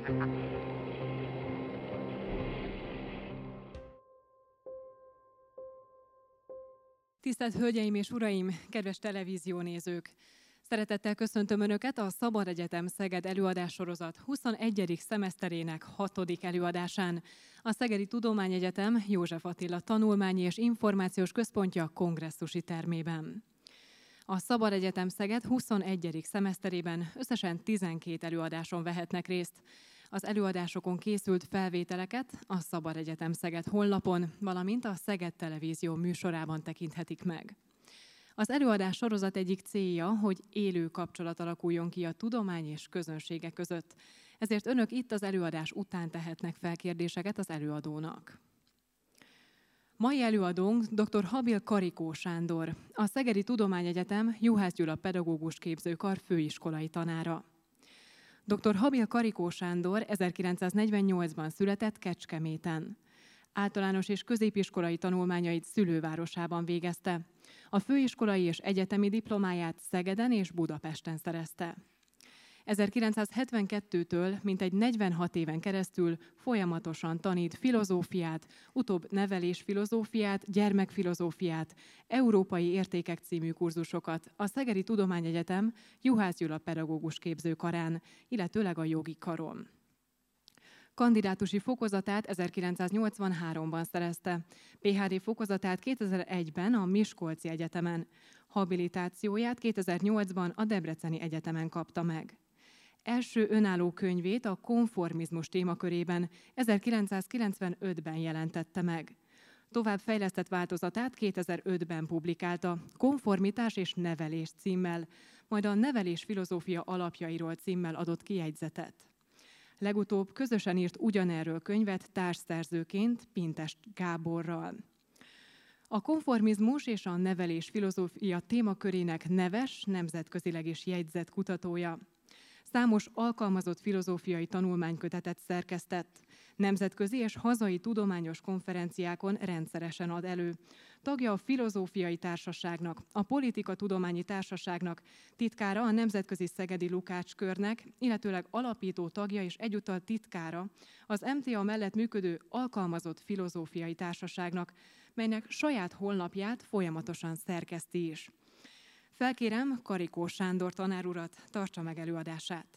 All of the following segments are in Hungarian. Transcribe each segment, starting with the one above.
Tisztelt Hölgyeim és Uraim, kedves televíziónézők! Szeretettel köszöntöm Önöket a Szabad Egyetem Szeged előadássorozat 21. szemeszterének 6. előadásán. A Szegedi Tudományegyetem József Attila Tanulmányi és Információs Központja kongresszusi termében. A Szabad Egyetem Szeged 21. szemeszterében összesen 12 előadáson vehetnek részt. Az előadásokon készült felvételeket a Szabad Egyetem Szeged honlapon, valamint a Szeged Televízió műsorában tekinthetik meg. Az előadás sorozat egyik célja, hogy élő kapcsolat alakuljon ki a tudomány és közönsége között. Ezért Önök itt az előadás után tehetnek fel kérdéseket az előadónak. Mai előadónk dr. Habil Karikó Sándor, a Szegedi Tudományegyetem Juhász Gyula Pedagógus Képzőkar főiskolai tanára. Dr. Habil Karikó Sándor 1948-ban született Kecskeméten. Általános és középiskolai tanulmányait szülővárosában végezte. A főiskolai és egyetemi diplomáját Szegeden és Budapesten szerezte. 1972-től mintegy 46 éven keresztül folyamatosan tanít filozófiát, utóbb nevelésfilozófiát, gyermekfilozófiát, Európai Értékek című kurzusokat a Szegedi Tudományegyetem Juhász Gyula Pedagógus Képzőkarán, illetőleg a jogi karon. Kandidátusi fokozatát 1983-ban szerezte, PhD fokozatát 2001-ben a Miskolci Egyetemen, habilitációját 2008-ban a Debreceni Egyetemen kapta meg. Első önálló könyvét a konformizmus témakörében 1995-ben jelentette meg. Tovább fejlesztett változatát 2005-ben publikálta, Konformitás és nevelés címmel, majd a Nevelés filozófia alapjairól címmel adott kijegyzetet. Legutóbb közösen írt ugyanerről könyvet társszerzőként Pintes Gáborral. A konformizmus és a nevelés filozófia témakörének neves, nemzetközileg is jegyzett kutatója. Számos alkalmazott filozófiai tanulmánykötetet szerkesztett. Nemzetközi és hazai tudományos konferenciákon rendszeresen ad elő. Tagja a Filozófiai Társaságnak, a Politikatudományi Társaságnak, titkára a Nemzetközi Szegedi Lukács Körnek, illetőleg alapító tagja és egyúttal titkára az MTA mellett működő Alkalmazott Filozófiai Társaságnak, melynek saját honlapját folyamatosan szerkeszti is. Felkérem Karikó Sándor tanár urat, tartsa meg előadását.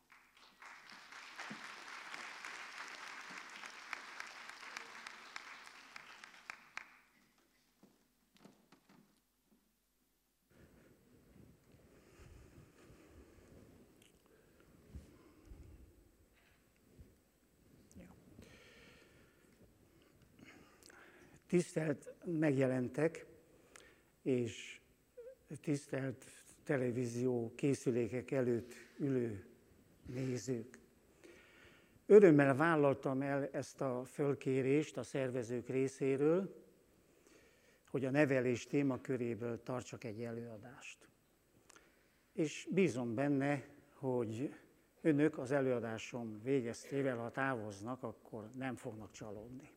Tisztelt megjelentek, és tisztelt televízió készülékek előtt ülő nézők! Örömmel vállaltam el ezt a fölkérést a szervezők részéről, hogy a nevelés témaköréből tartsak egy előadást. És bízom benne, hogy Önök az előadásom végeztével, ha távoznak, akkor nem fognak csalódni.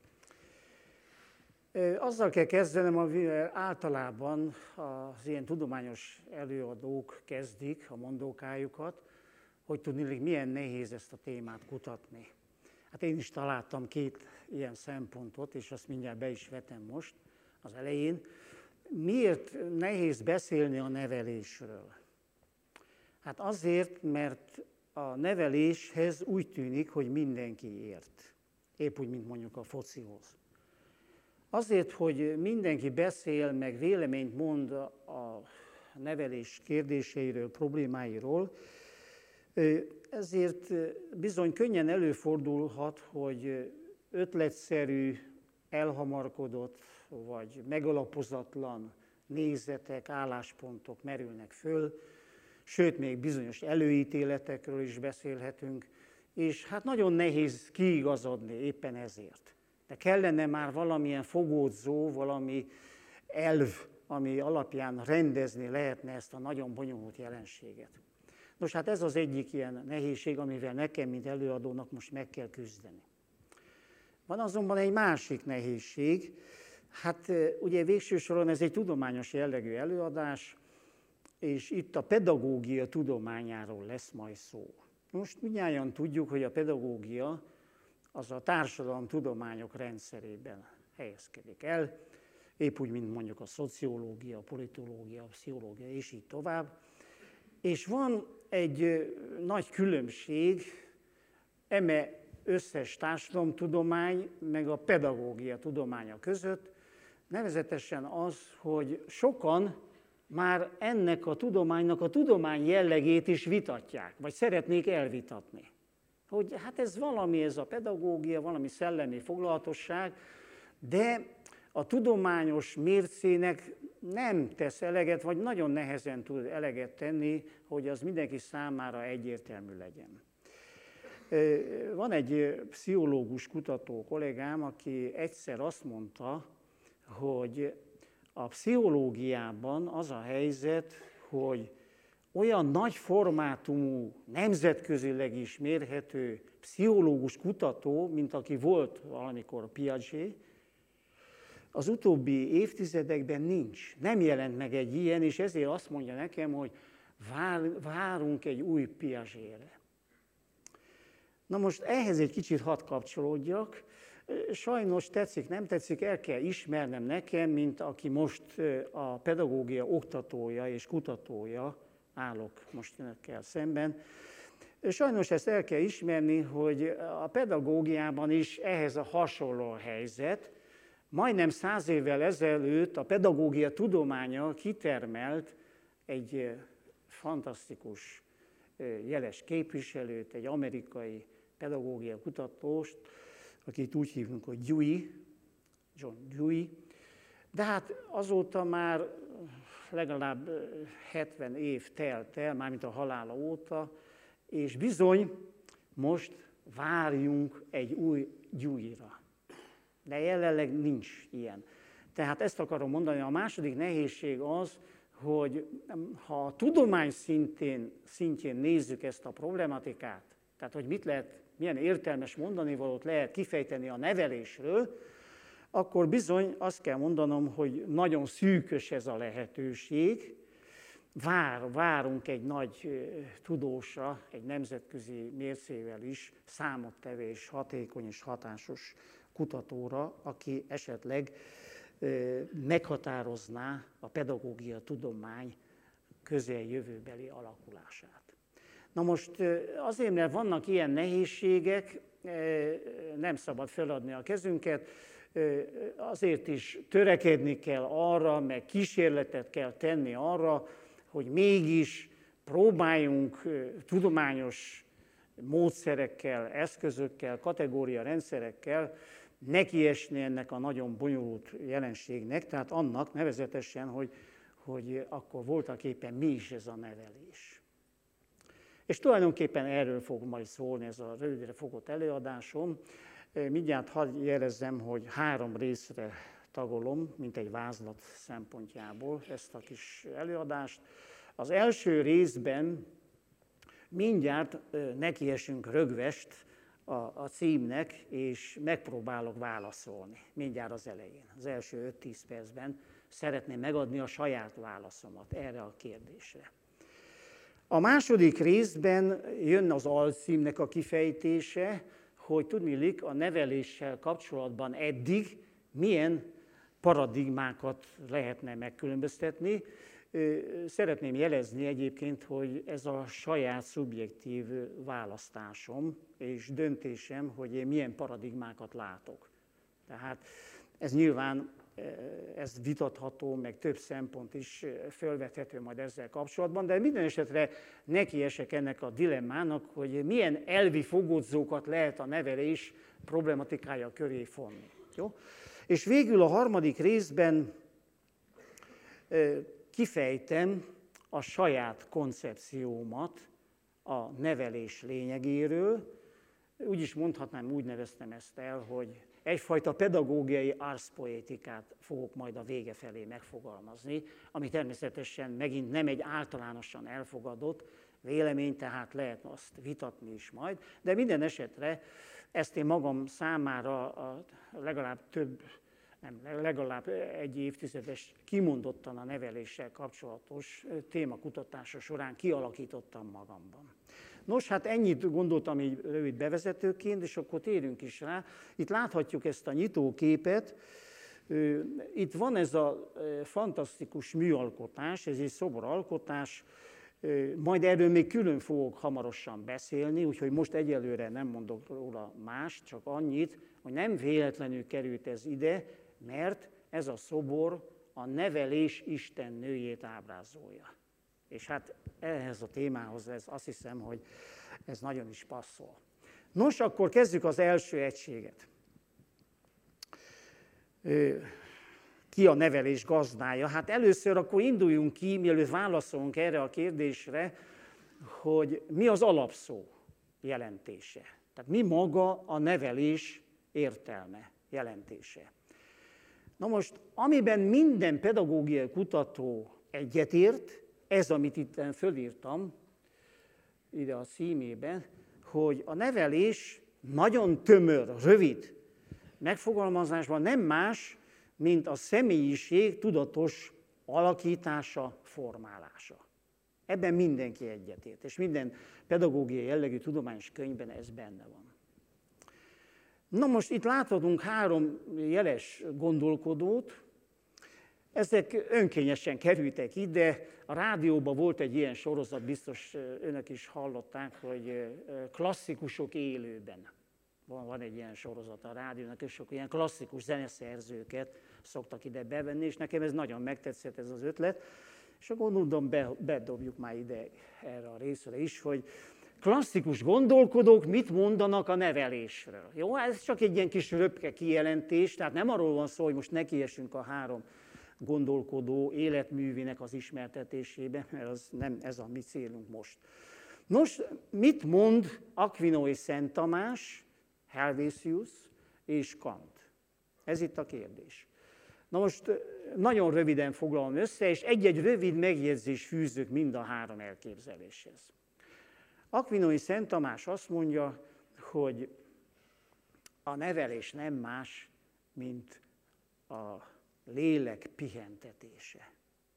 Azzal kell kezdenem, amivel általában az ilyen tudományos előadók kezdik a mondókájukat, hogy tudniillik milyen nehéz ezt a témát kutatni. Hát én is találtam két ilyen szempontot, és azt mindjárt be is vetem most az elején. Miért nehéz beszélni a nevelésről? Hát azért, mert a neveléshez úgy tűnik, hogy mindenki ért. Épp úgy, mint mondjuk a focihoz. Azért, hogy mindenki beszél, meg véleményt mond a nevelés kérdéseiről, problémáiról, ezért bizony könnyen előfordulhat, hogy ötletszerű, elhamarkodott, vagy megalapozatlan nézetek, álláspontok merülnek föl, sőt, még bizonyos előítéletekről is beszélhetünk, és hát nagyon nehéz kiigazodni éppen ezért. De kellene már valamilyen fogódzó, valami elv, ami alapján rendezni lehetne ezt a nagyon bonyolult jelenséget. Nos, hát ez az egyik ilyen nehézség, amivel nekem, mint előadónak most meg kell küzdeni. Van azonban egy másik nehézség. Hát ugye végső soron ez egy tudományos jellegű előadás, és itt a pedagógia tudományáról lesz majd szó. Most mindnyájan tudjuk, hogy a pedagógia az a társadalomtudományok rendszerében helyezkedik el, épp úgy, mint mondjuk a szociológia, a politológia, a pszichológia, és így tovább. És van egy nagy különbség eme összes társadalomtudomány, meg a pedagógia tudománya között, nevezetesen az, hogy sokan már ennek a tudománynak a tudomány jellegét is vitatják, vagy szeretnék elvitatni. Hogy hát ez valami, ez a pedagógia, valami szellemi foglalatosság, de a tudományos mércének nem tesz eleget, vagy nagyon nehezen tud eleget tenni, hogy az mindenki számára egyértelmű legyen. Van egy pszichológus kutató kollégám, aki egyszer azt mondta, hogy a pszichológiában az a helyzet, hogy olyan nagy formátumú, nemzetközileg is mérhető pszichológus kutató, mint aki volt valamikor Piaget, az utóbbi évtizedekben nincs. Nem jelent meg egy ilyen, és ezért azt mondja nekem, hogy várunk egy új Piagetre. Na most ehhez egy kicsit hadd kapcsolódjak. Sajnos tetszik, nem tetszik, el kell ismernem nekem, mint aki most a pedagógia oktatója és kutatója, állok most önökkel szemben. Sajnos ezt el kell ismerni, hogy a pedagógiában is ehhez a hasonló helyzet. Majdnem 100 évvel ezelőtt a pedagógia tudománya kitermelt egy fantasztikus jeles képviselőt, egy amerikai pedagógia kutatóst, akit úgy hívunk, hogy Dewey, John Dewey. De hát azóta már legalább 70 év telt el, mármint a halála óta, és bizony most várjunk egy új Deweyra. De jelenleg nincs ilyen. Tehát ezt akarom mondani, a második nehézség az, hogy ha a tudomány szintjén nézzük ezt a problematikát, tehát hogy mit lehet, milyen értelmes mondanivalót lehet kifejteni a nevelésről, akkor bizony azt kell mondanom, hogy nagyon szűkös ez a lehetőség. Várunk egy nagy tudósra, egy nemzetközi mércével is számottevés, hatékony és hatásos kutatóra, aki esetleg meghatározná a pedagógia tudomány közeljövőbeli alakulását. Na most azért, mert vannak ilyen nehézségek, nem szabad feladni a kezünket, azért is törekedni kell arra, meg kísérletet kell tenni arra, hogy mégis próbáljunk tudományos módszerekkel, eszközökkel, kategóriarendszerekkel nekiesni ennek a nagyon bonyolult jelenségnek, tehát annak nevezetesen, hogy akkor voltaképpen mi is ez a nevelés. És tulajdonképpen erről fog majd szólni ez a rövidre fogott előadásom. Mindjárt hadd jelezzem, hogy 3 részre tagolom, mint egy vázlat szempontjából ezt a kis előadást. Az első részben mindjárt nekiesünk rögvest a címnek, és megpróbálok válaszolni mindjárt az elején. Az első 5-10 percben szeretném megadni a saját válaszomat erre a kérdésre. A második részben jön az alcímnek a kifejtése, hogy tudniillik a neveléssel kapcsolatban eddig milyen paradigmákat lehetne megkülönböztetni. Szeretném jelezni egyébként, hogy ez a saját szubjektív választásom és döntésem, hogy én milyen paradigmákat látok. Tehát ez nyilván ez vitatható, meg több szempont is felvethető majd ezzel kapcsolatban, de minden esetre nekiesek ennek a dilemmának, hogy milyen elvi fogódzókat lehet a nevelés problematikája köré fonni. Jó? És végül a harmadik részben kifejtem a saját koncepciómat a nevelés lényegéről. Úgy is mondhatnám, úgy neveztem ezt el, hogy egyfajta pedagógiai arszpoetikát fogok majd a vége felé megfogalmazni, ami természetesen megint nem egy általánosan elfogadott vélemény, tehát lehet azt vitatni is majd, de minden esetre ezt én magam számára legalább egy évtizedes kimondottan a neveléssel kapcsolatos témakutatása során kialakítottam magamban. Nos, hát ennyit gondoltam így rövid bevezetőként, és akkor térjünk is rá. Itt láthatjuk ezt a nyitóképet. Itt van ez a fantasztikus műalkotás, ez egy szoboralkotás, majd erről még külön fogok hamarosan beszélni, úgyhogy most egyelőre nem mondok róla más, csak annyit, hogy nem véletlenül került ez ide, mert ez a szobor a nevelés istennőjét ábrázolja. És hát ehhez a témához azt hiszem, hogy ez nagyon is passzol. Nos, akkor kezdjük az első egységet. Ki a nevelés gazdája? Hát először akkor induljunk ki, mielőtt válaszolunk erre a kérdésre, hogy mi az alapszó jelentése. Tehát mi maga a nevelés értelme, jelentése. Na most, amiben minden pedagógiai kutató egyetért, ez, amit itt fölírtam, ide a címében, hogy a nevelés nagyon tömör, rövid megfogalmazásban nem más, mint a személyiség tudatos alakítása, formálása. Ebben mindenki egyetért, és minden pedagógiai jellegű tudományos könyvben ez benne van. Na most itt láthatunk 3 jeles gondolkodót, ezek önkényesen kerültek ide, a rádióban volt egy ilyen sorozat, biztos önök is hallották, hogy klasszikusok élőben. Van egy ilyen sorozat a rádiónak, és sok ilyen klasszikus zeneszerzőket szoktak ide bevenni, és nekem ez nagyon megtetszett ez az ötlet, és akkor gondolom bedobjuk már ide erre a részre is, hogy klasszikus gondolkodók mit mondanak a nevelésről. Jó, ez csak egy ilyen kis röpke kijelentés, tehát nem arról van szó, hogy most nekiesünk a 3 gondolkodó életművének az ismertetésébe, mert az nem ez a mi célunk most. Nos, mit mond Aquino és Szent Tamás, Helvétius és Kant? Ez itt a kérdés. Na most nagyon röviden foglalom össze, és egy-egy rövid megjegyzés fűzök mind a 3 elképzeléshez. Aquino és Szent Tamás azt mondja, hogy a nevelés nem más, mint a lélek pihentetése.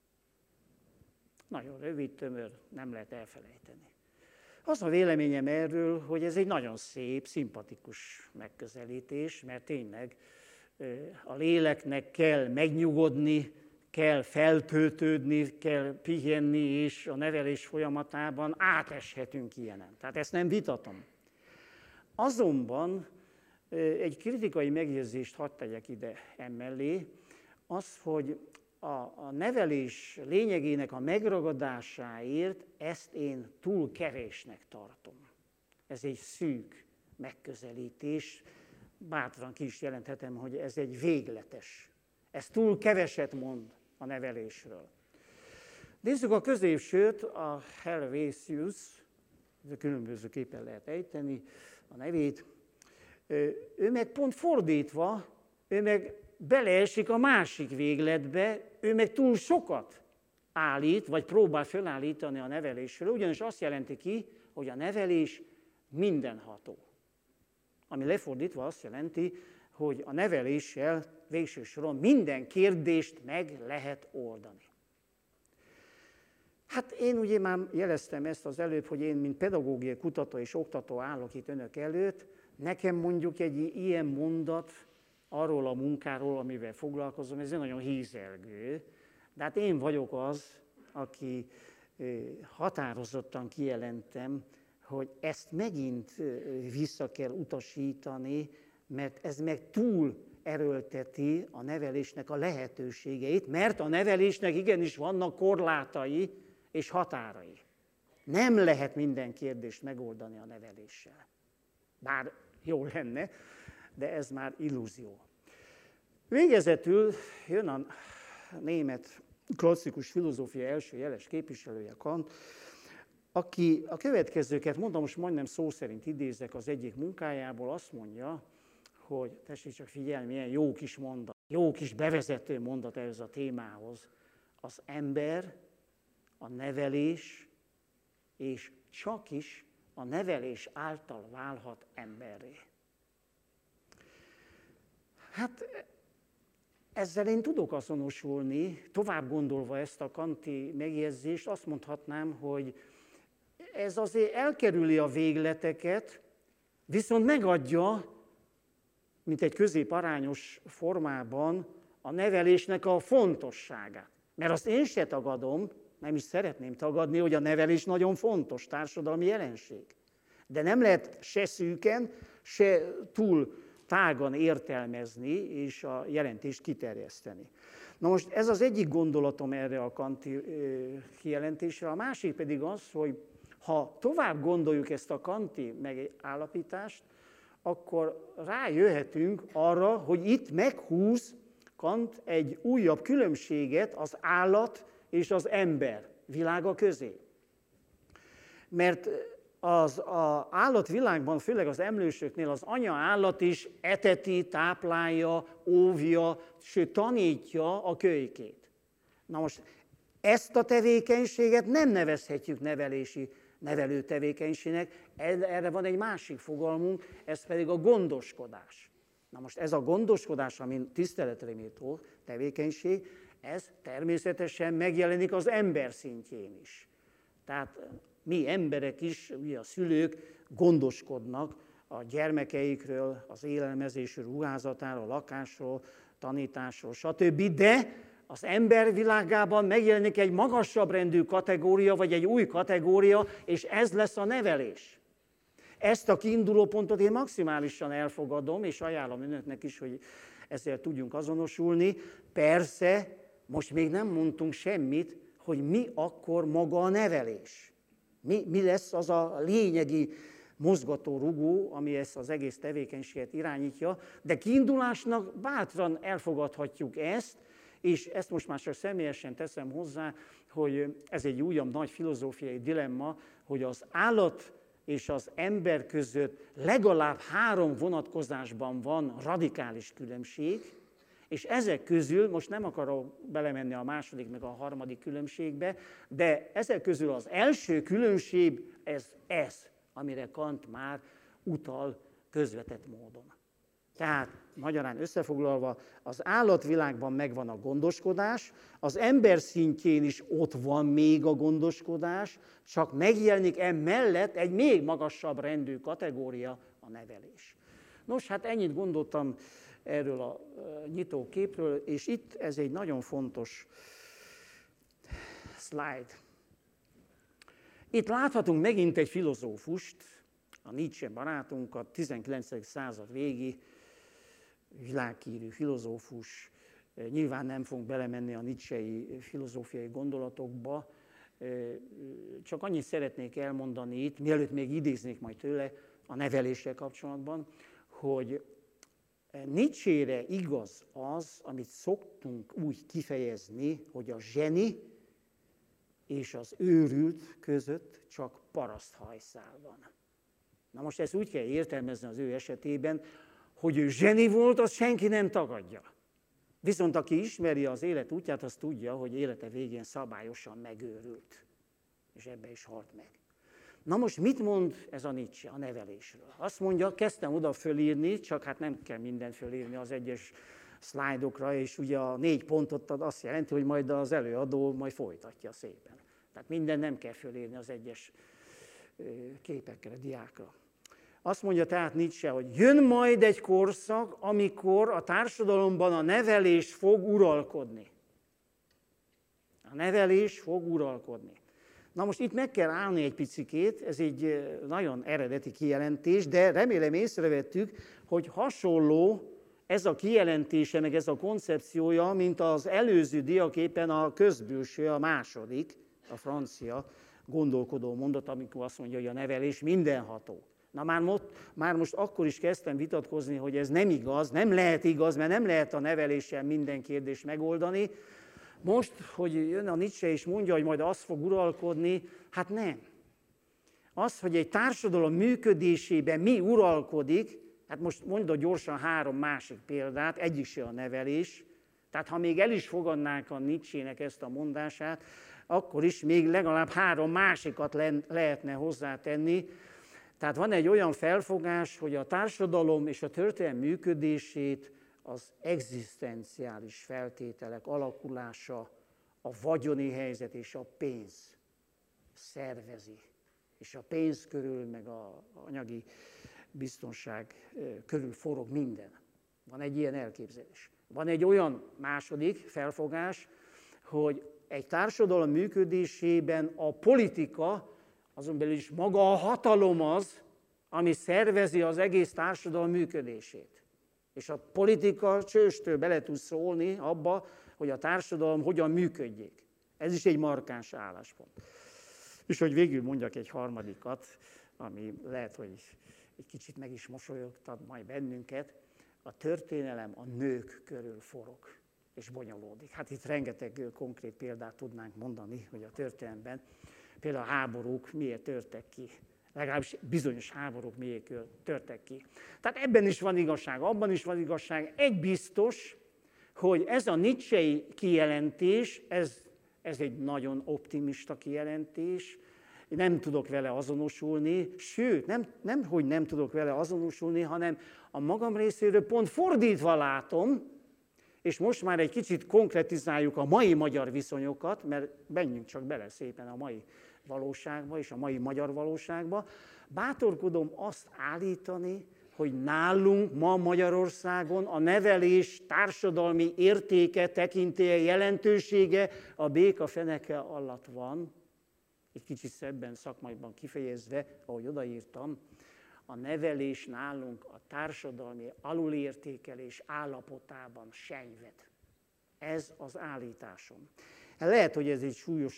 Nagyon rövid, tömör, nem lehet elfelejteni. Az a véleményem erről, hogy ez egy nagyon szép, szimpatikus megközelítés, mert tényleg a léleknek kell megnyugodni, kell feltöltődni, kell pihenni, és a nevelés folyamatában áteshetünk ilyenen. Tehát ezt nem vitatom. Azonban egy kritikai megjegyzést hadd tegyek ide emellé, az, hogy a nevelés lényegének a megragadásáért ezt én túl kevésnek tartom. Ez egy szűk megközelítés, bátran ki is jelenthetem, hogy ez egy végletes. Ez túl keveset mond a nevelésről. Nézzük a középsőt, a Helvétius, különbözőképpen lehet ejteni a nevét. Ő meg pont fordítva, ő meg beleesik a másik végletbe, ő meg túl sokat állít, vagy próbál felállítani a nevelésről, ugyanis azt jelenti ki, hogy a nevelés mindenható. Ami lefordítva azt jelenti, hogy a neveléssel végső soron minden kérdést meg lehet oldani. Hát én ugye már jeleztem ezt az előbb, hogy én, mint pedagógiai kutató és oktató állok itt önök előtt, nekem mondjuk egy ilyen mondat arról a munkáról, amivel foglalkozom, ez nagyon hízelgő, de hát én vagyok az, aki határozottan kijelentem, hogy ezt megint vissza kell utasítani, mert ez meg túl erőlteti a nevelésnek a lehetőségeit, mert a nevelésnek igenis vannak korlátai és határai. Nem lehet minden kérdést megoldani a neveléssel. Bár jó lenne, de ez már illúzió. Végezetül jön a német klasszikus filozófia első jeles képviselője, Kant, aki a következőket mondta, most majdnem szó szerint idézek az egyik munkájából, azt mondja, hogy tessék csak figyelni, milyen jó kis mondat, jó kis bevezető mondat ehhez a témához. Az ember, a nevelés, és csak is a nevelés által válhat emberré. Hát ezzel én tudok azonosulni, tovább gondolva ezt a kanti megjegyzést, azt mondhatnám, hogy ez azért elkerüli a végleteket, viszont megadja, mint egy középarányos formában a nevelésnek a fontosságát. Mert azt én se tagadom, nem is szeretném tagadni, hogy a nevelés nagyon fontos társadalmi jelenség. De nem lehet se szűken, se túl tágan értelmezni és a jelentést kiterjeszteni. Na most ez az egyik gondolatom erre a kanti kijelentésre, a másik pedig az, hogy ha tovább gondoljuk ezt a kanti megállapítást, akkor rájöhetünk arra, hogy itt meghúz Kant egy újabb különbséget az állat és az ember világa közé. Mert az állatvilágban, főleg az emlősöknél az anya állat is eteti, táplálja, óvja, sőt tanítja a kölykét. Na most ezt a tevékenységet nem nevezhetjük nevelő tevékenységnek, erre van egy másik fogalmunk, ez pedig a gondoskodás. Na most ez a gondoskodás, ami tiszteletre méltó tevékenység, ez természetesen megjelenik az ember szintjén is. Tehát mi emberek is, ugye a szülők gondoskodnak a gyermekeikről, az élelmezésről, ruházatáról, lakásról, tanításról, stb. De az ember világában megjelenik egy magasabb rendű kategória, vagy egy új kategória, és ez lesz a nevelés. Ezt a kiinduló pontot én maximálisan elfogadom, és ajánlom önöknek is, hogy ezzel tudjunk azonosulni. Persze, most még nem mondtunk semmit, hogy mi akkor maga a nevelés. Mi lesz az a lényegi mozgatórugó, ami ezt az egész tevékenységet irányítja, de kiindulásnak bátran elfogadhatjuk ezt, és ezt most már csak személyesen teszem hozzá, hogy ez egy újabb nagy filozófiai dilemma, hogy az állat és az ember között legalább 3 vonatkozásban van radikális különbség, és ezek közül, most nem akarok belemenni a második meg a harmadik különbségbe, de ezek közül az első különbség ez, amire Kant már utal közvetett módon. Tehát magyarán összefoglalva, az állatvilágban megvan a gondoskodás, az ember szintjén is ott van még a gondoskodás, csak megjelenik emellett egy még magasabb rendű kategória, a nevelés. Nos, hát ennyit gondoltam erről a nyitóképről, és itt ez egy nagyon fontos slide. Itt láthatunk megint egy filozófust, a Nietzsche barátunkat, 19. század végi világhírű filozófus. Nyilván nem fogunk belemenni a nietzschei filozófiai gondolatokba, csak annyit szeretnék elmondani itt, mielőtt még idéznék majd tőle a neveléssel kapcsolatban, hogy Nietzschére igaz az, amit szoktunk úgy kifejezni, hogy a zseni és az őrült között csak paraszthajszál van. Na most ezt úgy kell értelmezni az ő esetében, hogy ő zseni volt, azt senki nem tagadja. Viszont aki ismeri az élet útját, az tudja, hogy élete végén szabályosan megőrült. És ebbe is halt meg. Na most mit mond ez a Nietzsche a nevelésről? Azt mondja, kezdtem oda fölírni, csak hát nem kell mindent fölírni az egyes szlájdokra, és ugye a 4 pontot azt jelenti, hogy majd az előadó majd folytatja szépen. Tehát minden nem kell fölírni az egyes képekre, diákra. Azt mondja tehát Nietzsche, hogy jön majd egy korszak, amikor a társadalomban a nevelés fog uralkodni. A nevelés fog uralkodni. Na most itt meg kell állni egy picikét, ez egy nagyon eredeti kijelentés, de remélem észrevettük, hogy hasonló ez a kijelentése, meg ez a koncepciója, mint az előző diaképen a közbülső, a második, a francia gondolkodó mondat, amikor azt mondja, hogy a nevelés mindenható. Na már most akkor is kezdtem vitatkozni, hogy ez nem igaz, nem lehet igaz, mert nem lehet a neveléssel minden kérdést megoldani. Most, hogy jön a Nietzsche és mondja, hogy majd az fog uralkodni, hát nem. Az, hogy egy társadalom működésében mi uralkodik, hát most mondok gyorsan 3 másik példát, egyik se a nevelés, tehát ha még el is fogadnánk a Nietzsének ezt a mondását, akkor is még legalább 3 másikat lehetne hozzátenni. Tehát van egy olyan felfogás, hogy a társadalom és a történelem működését az egzisztenciális feltételek alakulása, a vagyoni helyzet és a pénz szervezi. és a pénz körül, meg az anyagi biztonság körül forog minden. Van egy ilyen elképzelés. Van egy olyan második felfogás, hogy egy társadalom működésében a politika, azon belül is maga a hatalom az, ami szervezi az egész társadalom működését. És a politika csőstől bele tud szólni abba, hogy a társadalom hogyan működjék. Ez is egy markáns álláspont. És hogy végül mondjak egy harmadikat, ami lehet, hogy egy kicsit meg is mosolyogtat majd bennünket, a történelem a nők körül forog és bonyolódik. Hát itt rengeteg konkrét példát tudnánk mondani, hogy a történelemben például a háborúk miért törtek ki, legalábbis bizonyos háborúk miért törtek ki. Tehát ebben is van igazság, abban is van igazság. Egy biztos, hogy ez a nietzschei kijelentés, ez egy nagyon optimista kijelentés, nem tudok vele azonosulni, sőt, nem, hogy nem tudok vele azonosulni, hanem a magam részéről pont fordítva látom, és most már egy kicsit konkretizáljuk a mai magyar viszonyokat, mert menjünk csak bele szépen a mai valóságba és a mai magyar valóságba. Bátorkodom azt állítani, hogy nálunk ma Magyarországon a nevelés társadalmi értéke, tekintélye, jelentősége a béka feneke alatt van. Egy kicsit szebben szakmaiban kifejezve, ahogy odaírtam, a nevelés nálunk a társadalmi alulértékelés állapotában sejved. Ez az állításom. Lehet, hogy ez egy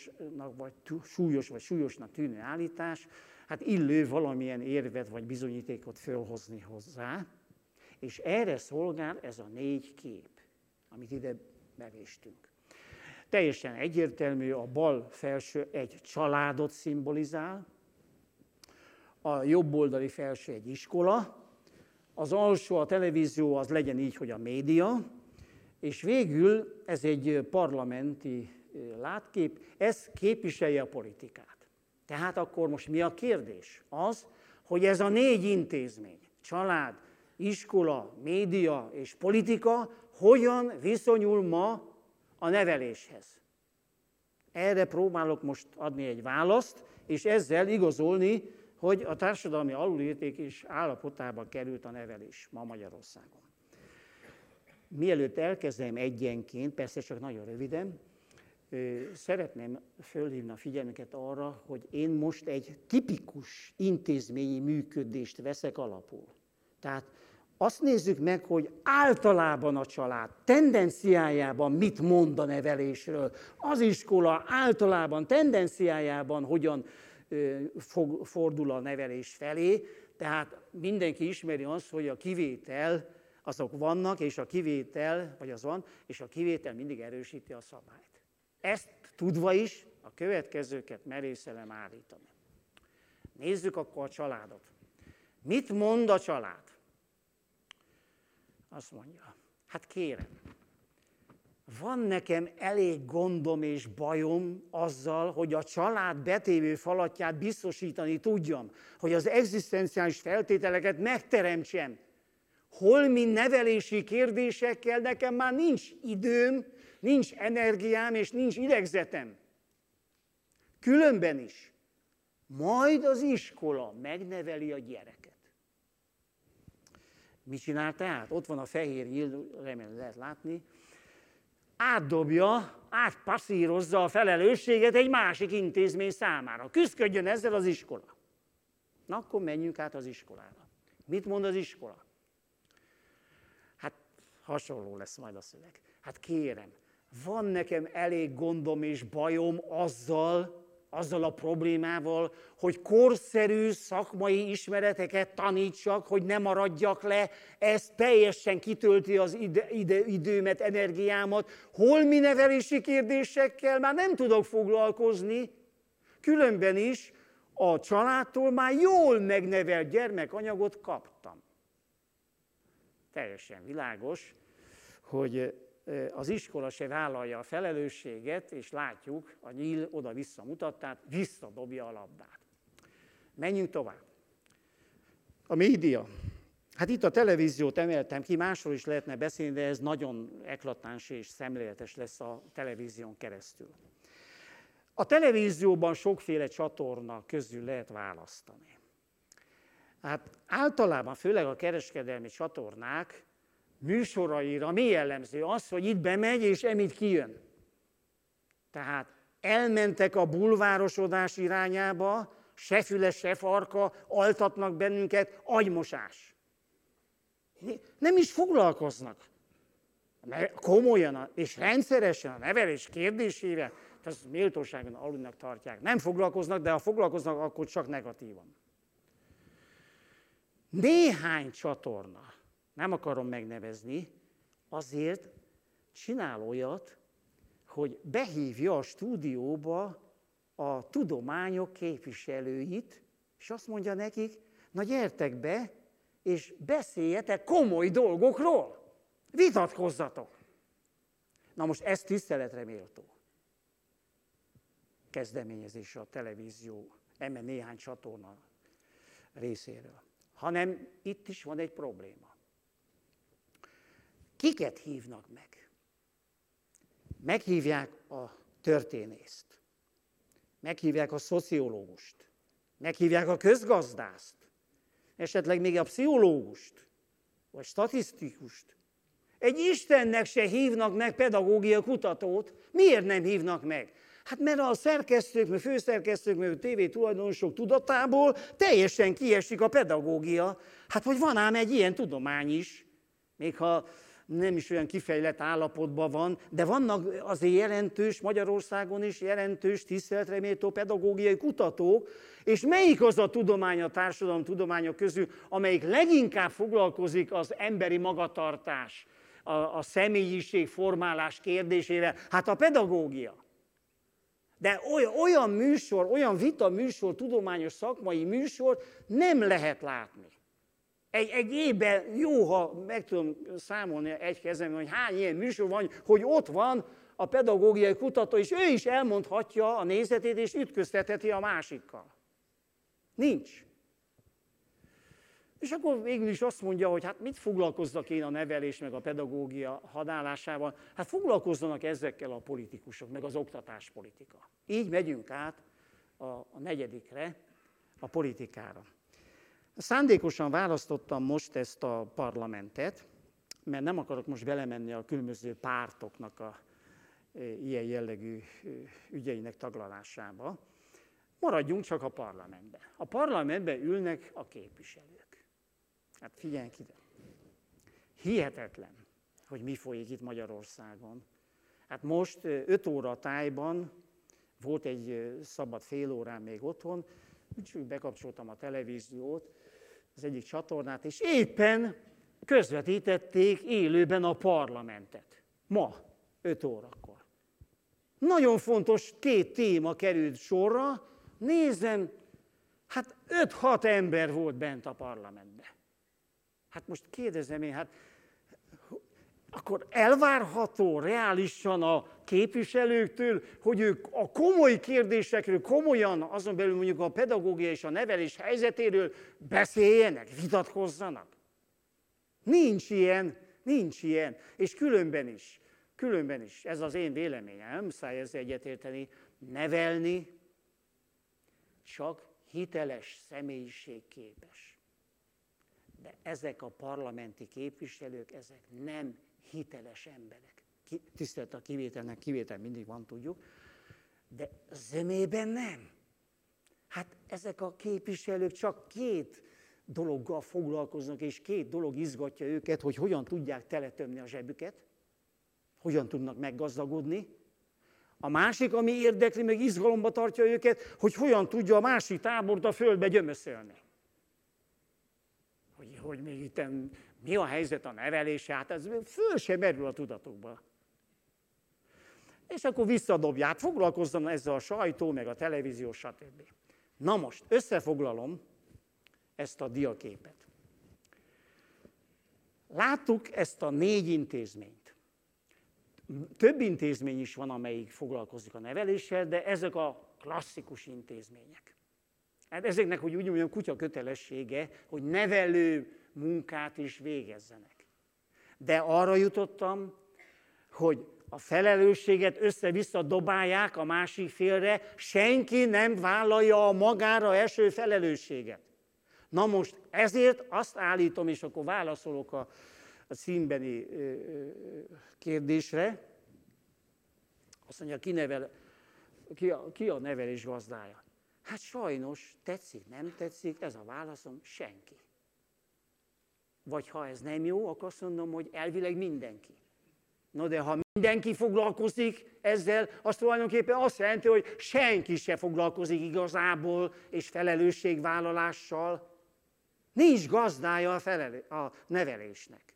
súlyosnak tűnő állítás, hát illő valamilyen érvet vagy bizonyítékot fölhozni hozzá, és erre szolgál ez a 4 kép, amit ide bevéstünk. Teljesen egyértelmű, a bal felső egy családot szimbolizál, a jobb oldali felső egy iskola, az alsó, a televízió, az legyen így, hogy a média, és végül ez egy parlamenti látkép, ez képviselje a politikát. Tehát akkor most mi a kérdés? Az, hogy ez a 4 intézmény, család, iskola, média és politika hogyan viszonyul ma a neveléshez. Erre próbálok most adni egy választ, és ezzel igazolni, hogy a társadalmi alulértékelés állapotába került a nevelés ma Magyarországon. Mielőtt elkezdem egyenként, persze csak nagyon röviden, szeretném fölhívni a figyelmüket arra, hogy én most egy tipikus intézményi működést veszek alapul. Tehát azt nézzük meg, hogy általában a család tendenciájában mit mond a nevelésről, az iskola általában tendenciájában hogyan fordul a nevelés felé, tehát mindenki ismeri azt, hogy a kivétel, azok vannak, és a kivétel, vagy az van, és a kivétel mindig erősíti a szabályt. Ezt tudva is a következőket merészelem állítani. Nézzük akkor a családot. Mit mond a család? Azt mondja, hát kérem, van nekem elég gondom és bajom azzal, hogy a család betévő falatját biztosítani tudjam, hogy az egzisztenciális feltételeket megteremtsem. Holmi nevelési kérdésekkel nekem már nincs időm, nincs energiám és nincs idegzetem. Különben is. Majd az iskola megneveli a gyereket. Mit csinál tehát? Ott van a fehér nyíl, remélem lehet látni. Átdobja, átpasszírozza a felelősséget egy másik intézmény számára. Küszködjön ezzel az iskola. Na, akkor menjünk át az iskolára. Mit mond az iskola? Hát hasonló lesz majd a szöveg. Hát kérem, van nekem elég gondom és bajom azzal a problémával, hogy korszerű szakmai ismereteket tanítsak, hogy ne maradjak le, ez teljesen kitölti az időmet, energiámat. Holmi nevelési kérdésekkel már nem tudok foglalkozni, különben is a családtól már jól megnevelt gyermekanyagot kaptam. Teljesen világos, hogy az iskola se vállalja a felelősséget, és látjuk, a nyíl oda-vissza mutat, tehát visszadobja a labdát. Menjünk tovább. A média. Hát itt a televíziót emeltem ki, másról is lehetne beszélni, de ez nagyon eklatáns és szemléletes lesz a televízión keresztül. A televízióban sokféle csatorna közül lehet választani. Hát általában, főleg a kereskedelmi csatornák műsoraira mi jellemző? Az, hogy itt bemegy és emitt kijön. Tehát elmentek a bulvárosodás irányába, se füle, se farka, altatnak bennünket, agymosás. Nem is foglalkoznak komolyan és rendszeresen a nevelés kérdésével, ezt méltóságon alulnak tartják. Nem foglalkoznak, de ha foglalkoznak, akkor csak negatívan. Néhány csatorna, nem akarom megnevezni, azért csinál olyat, hogy behívja a stúdióba a tudományok képviselőit, és azt mondja nekik, na gyertek be, és beszéljetek komoly dolgokról, vitatkozzatok. Na most ez tiszteletre méltó kezdeményezés a televízió, eme néhány csatorna részéről. Hanem itt is van egy probléma. Kiket hívnak meg? Meghívják a történészt, meghívják a szociológust, meghívják a közgazdászt, esetleg még a pszichológust, vagy statisztikust. Egy Istennek se hívnak meg pedagógia kutatót. Miért nem hívnak meg? Hát mert a szerkesztők, meg főszerkesztők, meg a tévé tulajdonosok tudatából teljesen kiesik a pedagógia. Hát hogy van ám egy ilyen tudomány is, még ha nem is olyan kifejlett állapotban van, de vannak azért jelentős, Magyarországon is jelentős, tiszteletre méltó pedagógiai kutatók, és melyik az a tudomány a társadalomtudományok közül, amelyik leginkább foglalkozik az emberi magatartás, a személyiség formálás kérdésével? Hát a pedagógia. De olyan műsor, olyan vita műsor, tudományos szakmai műsor nem lehet látni. Egy évben jó, ha meg tudom számolni egy kezemben, hogy hány ilyen műsor van, hogy ott van a pedagógiai kutató, és ő is elmondhatja a nézetét, és ütköztetheti a másikkal. Nincs. És akkor végül is azt mondja, hogy hát mit foglalkozzak én a nevelés meg a pedagógia hadálásával? Hát foglalkozzanak ezekkel a politikusok, meg az oktatáspolitika. Így megyünk át a negyedikre, a politikára. Szándékosan választottam most ezt a parlamentet, mert nem akarok most belemenni a különböző pártoknak a ilyen jellegű ügyeinek taglalásába. Maradjunk csak a parlamentben. A parlamentben ülnek a képviselők. Hát figyelj ide. Hihetetlen, hogy mi folyik itt Magyarországon. Hát most 5 óra tájban volt egy szabad fél órán még otthon, úgyhogy bekapcsoltam a televíziót, az egyik csatornát, és éppen közvetítették élőben a parlamentet. Ma, 5 órakor. Nagyon fontos 2 téma került sorra, nézem, hát 5-6 ember volt bent a parlamentben. Hát most kérdezem én, hát akkor elvárható reálisan a képviselőktől, hogy ők a komoly kérdésekről komolyan, azon belül mondjuk a pedagógia és a nevelés helyzetéről beszéljenek, vitatkozzanak? Nincs ilyen, és különben is, ez az én véleményem, nem muszáj ezzel egyetérteni, nevelni csak hiteles személyiség képes. De ezek a parlamenti képviselők, ezek nem hiteles emberek. Tisztelt a kivételnek, kivétel mindig van, tudjuk, de zömében nem. Hát ezek a képviselők csak 2 dologgal foglalkoznak, és 2 dolog izgatja őket, hogy hogyan tudják teletömni a zsebüket, hogyan tudnak meggazdagodni. A másik, ami érdekli, meg izgalomba tartja őket, hogy hogyan tudja a másik tábort a földbe gyömöszölni. Hogy még itt mi a helyzet a nevelése, hát ez föl sem merül a tudatokba. És akkor visszadobják, foglalkozzon ezzel a sajtó, meg a televízió, stb. Na most, összefoglalom ezt a diaképet. Láttuk ezt a 4 intézményt. Több intézmény is van, amelyik foglalkozik a neveléssel, de ezek a klasszikus intézmények. Hát ezeknek, hogy úgy mondjam, kutya kötelessége, hogy nevelő munkát is végezzenek. De arra jutottam, hogy a felelősséget össze-vissza dobálják a másik félre, senki nem vállalja a magára eső felelősséget. Na most ezért azt állítom, és akkor válaszolok a címbeni kérdésre, azt mondja, ki a nevelés gazdája? Hát sajnos, tetszik, nem tetszik, ez a válaszom, senki. Vagy ha ez nem jó, akkor azt mondom, hogy elvileg mindenki. No de ha mindenki foglalkozik ezzel, az tulajdonképpen azt jelenti, hogy senki se foglalkozik igazából és felelősségvállalással. Nincs gazdája a nevelésnek.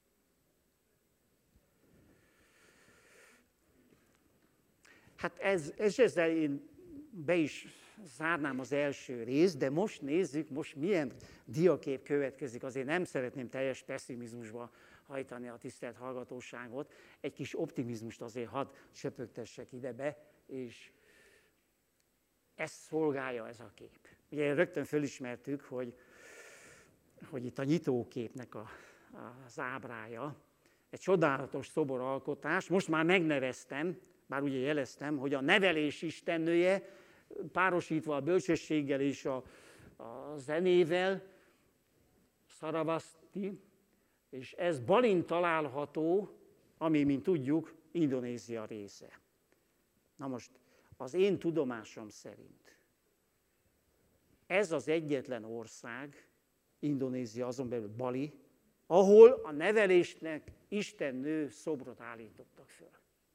Hát ezzel én be is zárnám az első részt, de most nézzük, most milyen diakép következik. Azért nem szeretném teljes pessimizmusba hajtani a tisztelt hallgatóságot. Egy kis optimizmust azért hadd söpögtessek idebe, és ezt szolgálja ez a kép. Ugye rögtön fölismertük, hogy itt a nyitóképnek az ábrája egy csodálatos szoboralkotás. Most már megneveztem, bár ugye jeleztem, hogy a nevelés istennője, párosítva a bölcsességgel és a zenével, Saravasti, és ez Balin található, ami, mint tudjuk, Indonézia része. Na most, az én tudomásom szerint ez az egyetlen ország, Indonézia, azon belül Bali, ahol a nevelésnek istennő szobrot állítottak föl.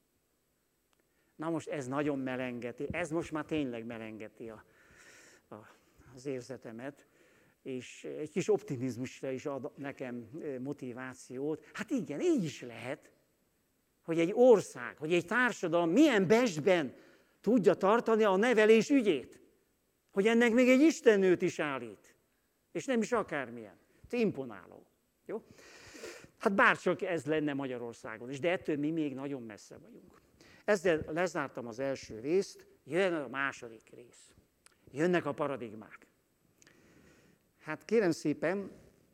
Na most ez nagyon melengeti, ez most már tényleg melengeti az érzetemet, és egy kis optimizmusra is ad nekem motivációt. Hát igen, így is lehet, hogy egy ország, hogy egy társadalom milyen bestben tudja tartani a nevelés ügyét, hogy ennek még egy istennőt is állít, és nem is akármilyen. Ez imponáló. Jó? Hát bárcsak ez lenne Magyarországon is, de ettől mi még nagyon messze vagyunk. Ezzel lezártam az első részt, jön a második rész. Jönnek a paradigmák. Hát kérem szépen,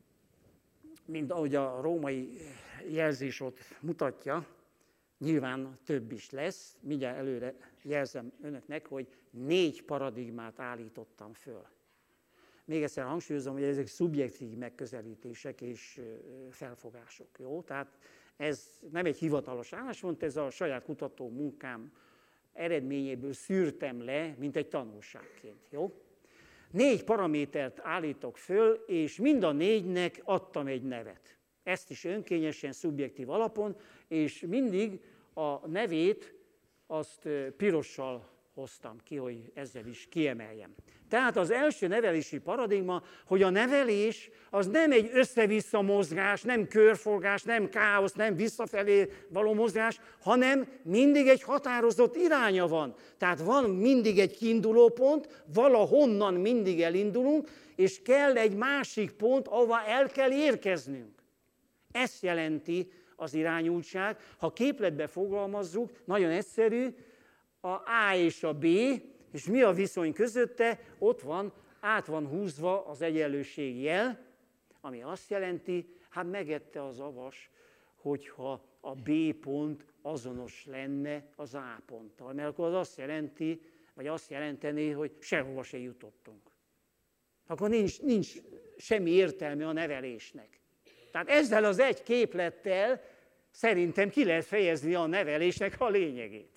mint ahogy a római jelzés ott mutatja, nyilván több is lesz, mindjárt előre jelzem önöknek, hogy 4 paradigmát állítottam föl. Még egyszer hangsúlyozom, hogy ezek szubjektív megközelítések és felfogások. Jó? Tehát ez nem egy hivatalos álláspont, ez a saját kutató munkám eredményéből szűrtem le, mint egy tanulságként. Jó? 4 paramétert állítok föl, és mind a 4-nek adtam egy nevet. Ezt is önkényesen, szubjektív alapon, és mindig a nevét azt pirossal hoztam ki, hogy ezzel is kiemeljem. Tehát az első nevelési paradigma, hogy a nevelés az nem egy össze-vissza mozgás, nem körforgás, nem káosz, nem visszafelé való mozgás, hanem mindig egy határozott iránya van. Tehát van mindig egy kiindulópont, valahonnan mindig elindulunk, és kell egy másik pont, ahova el kell érkeznünk. Ezt jelenti az irányultság. Ha képletbe fogalmazzuk, nagyon egyszerű, a A és a B, és mi a viszony közötte, ott van, át van húzva az egyenlőség jel, ami azt jelenti, hát megette az avas, hogyha a B pont azonos lenne az A ponttal, mert akkor az azt jelenti, vagy azt jelenteni, hogy sehova se jutottunk. Akkor nincs semmi értelme a nevelésnek. Tehát ezzel az egy képlettel szerintem ki lehet fejezni a nevelésnek a lényegét.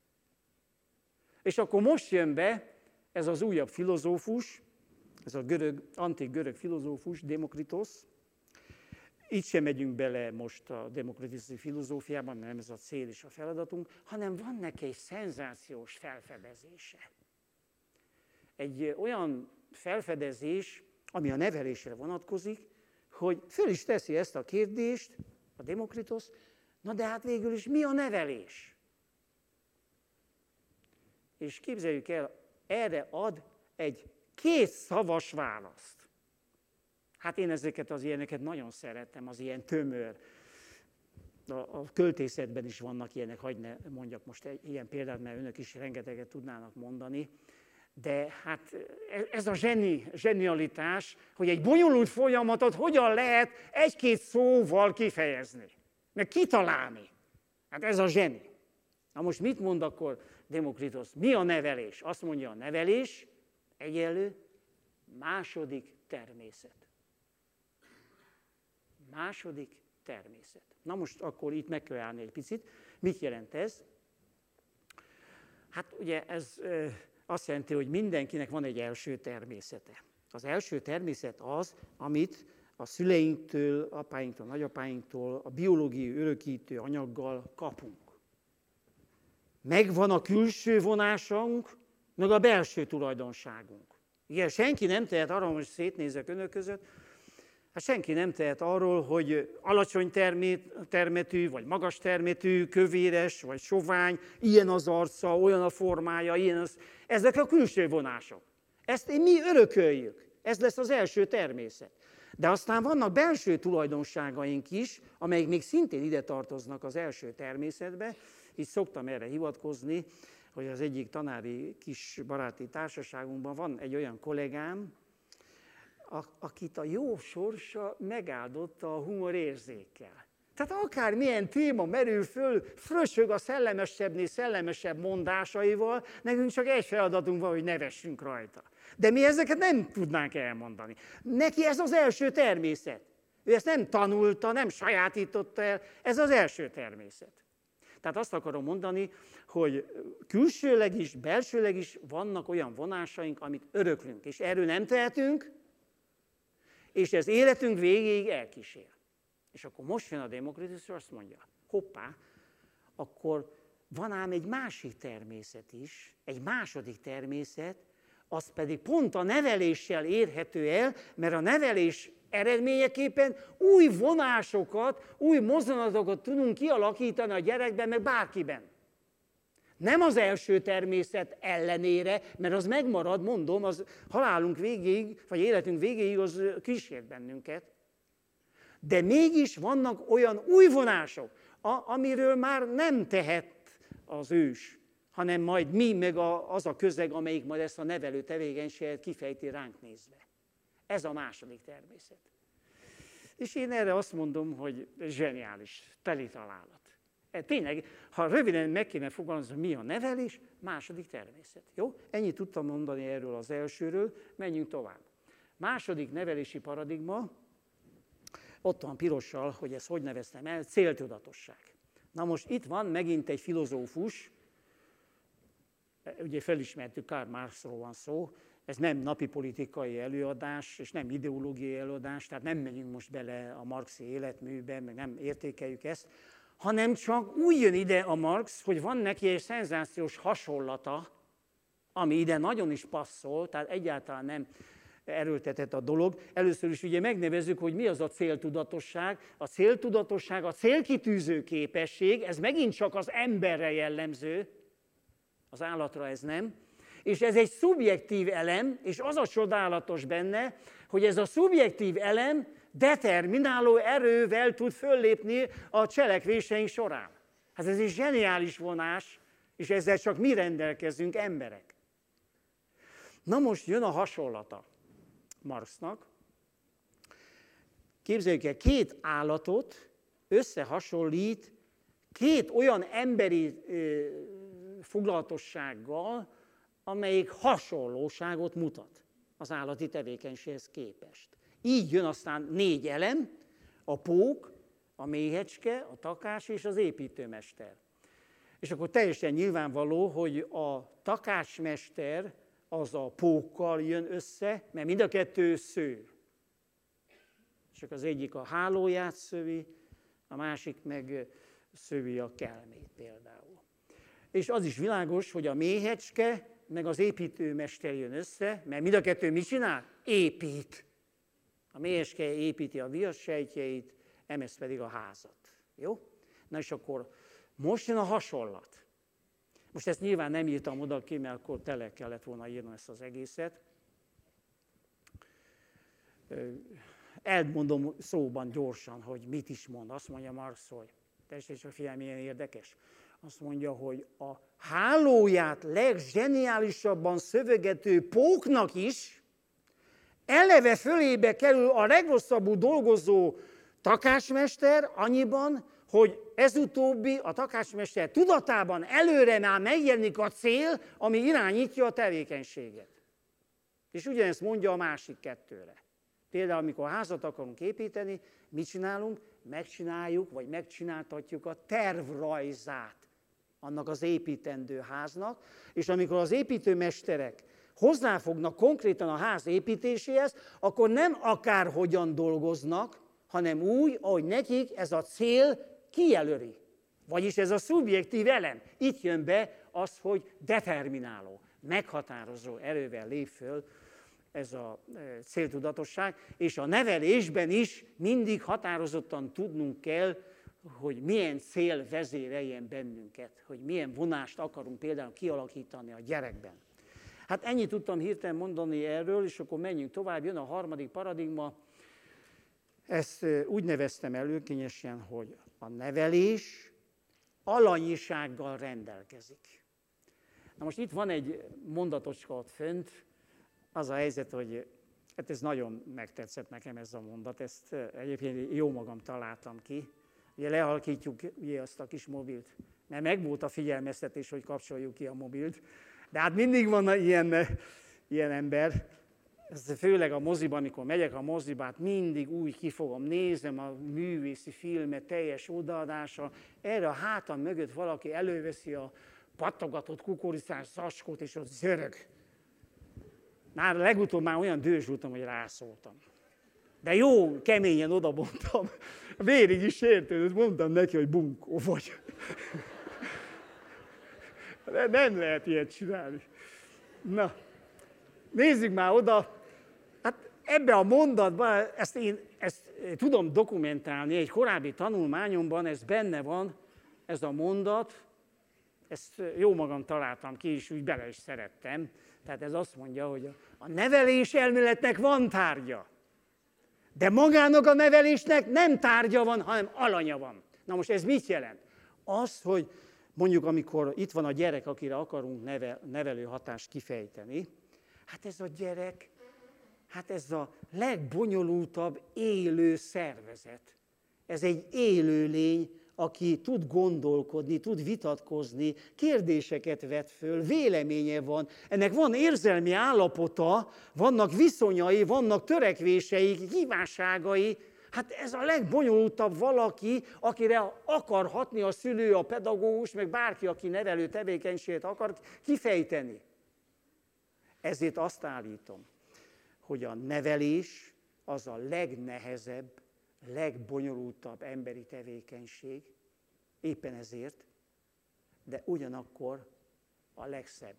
És akkor most jön be ez az újabb filozófus, ez a antik görög filozófus, Demokritos. Itt sem megyünk bele most a demokrituszi filozófiában, nem ez a cél és a feladatunk, hanem van neki egy szenzációs felfedezése. Egy olyan felfedezés, ami a nevelésre vonatkozik, hogy föl is teszi ezt a kérdést, a Demokritos, na de hát végül is mi a nevelés? És képzeljük el, erre ad egy 2 szavas választ. Hát én ezeket az ilyeneket nagyon szeretem, az ilyen tömör. A költészetben is vannak ilyenek, hadd ne mondjak most egy ilyen példát, mert önök is rengeteget tudnának mondani. De hát ez a zsenialitás, hogy egy bonyolult folyamatot hogyan lehet 1-2 szóval kifejezni, meg kitalálni. Hát ez a zseni. Na most mit mond akkor Demokritosz? Mi a nevelés? Azt mondja, a nevelés egyenlő második természet. Második természet. Na most akkor itt meg kell állni egy picit. Mit jelent ez? Hát ugye ez azt jelenti, hogy mindenkinek van egy első természete. Az első természet az, amit a szüleinktől, apáinktól, nagyapáinktól, a biológiai örökítő anyaggal kapunk. Megvan a külső vonásunk, meg a belső tulajdonságunk. Igen, senki nem tehet arról, most szétnézek önök között, hát senki nem tehet arról, hogy alacsony termetű, vagy magas termetű, kövéres, vagy sovány, ilyen az arca, olyan a formája, ilyen az... Ezek a külső vonások. Ezt mi örököljük. Ez lesz az első természet. De aztán vannak belső tulajdonságaink is, amelyek még szintén ide tartoznak az első természetbe. Így szoktam erre hivatkozni, hogy az egyik tanári kis baráti társaságunkban van egy olyan kollégám, akit a jó sorsa megáldotta a humorérzékkel. Tehát akármilyen téma merül föl, fröcsög a szellemesebbnél szellemesebb mondásaival, nekünk csak egy feladatunk van, hogy nevessünk rajta. De mi ezeket nem tudnánk elmondani. Neki ez az első természet. Ő ezt nem tanulta, nem sajátította el, ez az első természet. Tehát azt akarom mondani, hogy külsőleg is, belsőleg is vannak olyan vonásaink, amit öröklünk, és erről nem tehetünk, és ez életünk végéig elkísér. És akkor most jön a Demokritosz, és azt mondja, hoppá, akkor van ám egy másik természet is, egy második természet, az pedig pont a neveléssel érhető el, mert a nevelés eredményeképpen új vonásokat, új mozdulatokat tudunk kialakítani a gyerekben, meg bárkiben. Nem az első természet ellenére, mert az megmarad, mondom, az halálunk végéig, vagy életünk végéig az kísért bennünket. De mégis vannak olyan új vonások, amiről már nem tehet az ős, hanem majd mi, meg az a közeg, amelyik majd ezt a nevelő tevékenységet kifejti ránk nézve. Ez a második természet. És én erre azt mondom, hogy zseniális, teli találat. Tényleg, ha röviden meg kéne fogalmazni, mi a nevelés, második természet. Jó? Ennyit tudtam mondani erről az elsőről, menjünk tovább. Második nevelési paradigma, ott van pirossal, hogy ezt hogy neveztem el, céltudatosság. Na most itt van megint egy filozófus, ugye felismertük, Karl Marxról van szó, ez nem napi politikai előadás, és nem ideológiai előadás, tehát nem megyünk most bele a marxi életműbe, meg nem értékeljük ezt, hanem csak úgy jön ide a Marx, hogy van neki egy szenzációs hasonlata, ami ide nagyon is passzol, tehát egyáltalán nem erőltetett a dolog. Először is ugye megnevezzük, hogy mi az a céltudatosság. A céltudatosság, a célkitűző képesség, ez megint csak az emberre jellemző, az állatra ez nem. És ez egy szubjektív elem, és az a csodálatos benne, hogy ez a szubjektív elem determináló erővel tud föllépni a cselekvéseink során. Hát ez egy zseniális vonás, és ezzel csak mi rendelkezünk, emberek. Na most jön a hasonlata Marxnak. Képzeljük el, két állatot összehasonlít két olyan emberi foglalatossággal, amelyik hasonlóságot mutat az állati tevékenységhez képest. Így jön aztán 4 elem, a pók, a méhecske, a takás és az építőmester. És akkor teljesen nyilvánvaló, hogy a takásmester az a pókkal jön össze, mert mind a kettő sző. Csak az egyik a hálóját szövi, a másik meg szövi a kelmét például. És az is világos, hogy a méhecske meg az építőmester jön össze, mert mind a kettő mit csinál? Épít. A méhecske építi a viassejtjeit, emez pedig a házat. Jó? Na és akkor most jön a hasonlat. Most ezt nyilván nem írtam oda ki, mert akkor tele kellett volna írnom ezt az egészet. Elmondom szóban gyorsan, hogy mit is mond. Azt mondja Marx, hogy tessék csak figyelj, milyen érdekes. Azt mondja, hogy a hálóját legzseniálisabban szövegető póknak is eleve fölébe kerül a legrosszabbul dolgozó takásmester annyiban, hogy ez utóbbi a takácsmester tudatában előre már megjelenik a cél, ami irányítja a tevékenységet. És ugyanezt mondja a másik kettőre. Például, amikor házat akarunk építeni, mit csinálunk? Megcsináljuk, vagy megcsináltatjuk a tervrajzát annak az építendő háznak, és amikor az építőmesterek hozzáfognak konkrétan a ház építéséhez, akkor nem akárhogyan dolgoznak, hanem úgy, ahogy nekik ez a cél kijelöli. Vagyis ez a szubjektív elem. Itt jön be az, hogy determináló, meghatározó erővel lép föl ez a céltudatosság, és a nevelésben is mindig határozottan tudnunk kell, hogy milyen cél vezéreljen bennünket, hogy milyen vonást akarunk például kialakítani a gyerekben. Hát ennyit tudtam hirtelen mondani erről, és akkor menjünk tovább. Jön a harmadik paradigma. Ezt úgy neveztem előkényesen, hogy a nevelés alanyisággal rendelkezik. Na most itt van egy mondatocska ott fönt, az a helyzet, hogy hát ez nagyon megtetszett nekem ez a mondat, ezt egyébként jó magam találtam ki. Ugye lehalkítjuk azt a kis mobilt, mert megvolt a figyelmeztetés, hogy kapcsoljuk ki a mobilt, de hát mindig van ilyen ember, ez főleg a moziban, amikor megyek a moziba, hát mindig úgy kifogom, nézem a művészi filmet teljes odaadással, erre a hátam mögött valaki előveszi a pattogatott kukoricás zacskót, és ott zörög. Már legutóbb olyan dühös voltam, hogy rászóltam. De jó, keményen odabontam. Vérig is sértődött, mondtam neki, hogy bunkó vagy. Nem lehet ilyet csinálni. Na, nézzük már oda. Hát ebbe a mondatban, ezt tudom dokumentálni, egy korábbi tanulmányomban ez benne van, ez a mondat, ezt jó magam találtam ki, és úgy bele is szerettem. Tehát ez azt mondja, hogy a nevelés elméletnek van tárgya, de magának a nevelésnek nem tárgya van, hanem alanya van. Na most ez mit jelent? Az, hogy mondjuk amikor itt van a gyerek, akire akarunk nevelő hatást kifejteni, hát ez a gyerek, hát ez a legbonyolultabb élő szervezet. Ez egy élő lény, aki tud gondolkodni, tud vitatkozni, kérdéseket vet föl, véleménye van, ennek van érzelmi állapota, vannak viszonyai, vannak törekvései, kívánságai. Hát ez a legbonyolultabb valaki, akire akar hatni a szülő, a pedagógus, meg bárki, aki nevelő tevékenységet akar kifejteni. Ezért azt állítom, hogy a nevelés az a legnehezebb, legbonyolultabb emberi tevékenység, éppen ezért, de ugyanakkor a legszebb.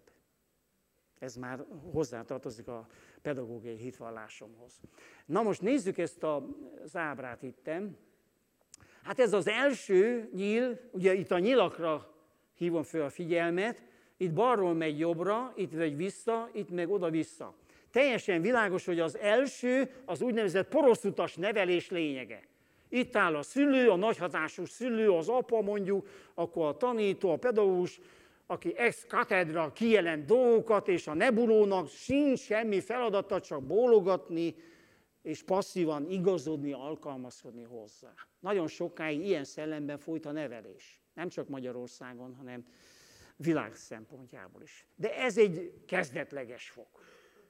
Ez már hozzátartozik a pedagógiai hitvallásomhoz. Na most nézzük ezt az ábrát itten. Hát ez az első nyíl, ugye itt a nyilakra hívom fel a figyelmet, itt balról megy jobbra, itt megy vissza, itt meg oda-vissza. Teljesen világos, hogy az első az úgynevezett porosztutas nevelés lényege. Itt áll a szülő, a nagyhatású szülő, az apa mondjuk, akkor a tanító, a pedagógus, aki ex cathedra kijelent dolgokat, és a nebulónak sincs semmi feladata, csak bólogatni, és passzívan igazodni, alkalmazkodni hozzá. Nagyon sokáig ilyen szellemben folyt a nevelés. Nem csak Magyarországon, hanem világ szempontjából is. De ez egy kezdetleges fok.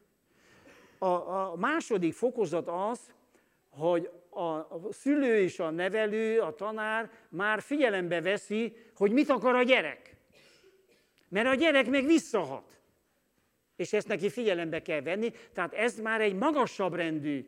A második fokozat az, hogy a szülő és a nevelő, a tanár már figyelembe veszi, hogy mit akar a gyerek. Mert a gyerek meg visszahat. És ezt neki figyelembe kell venni. Tehát ez már egy magasabb rendű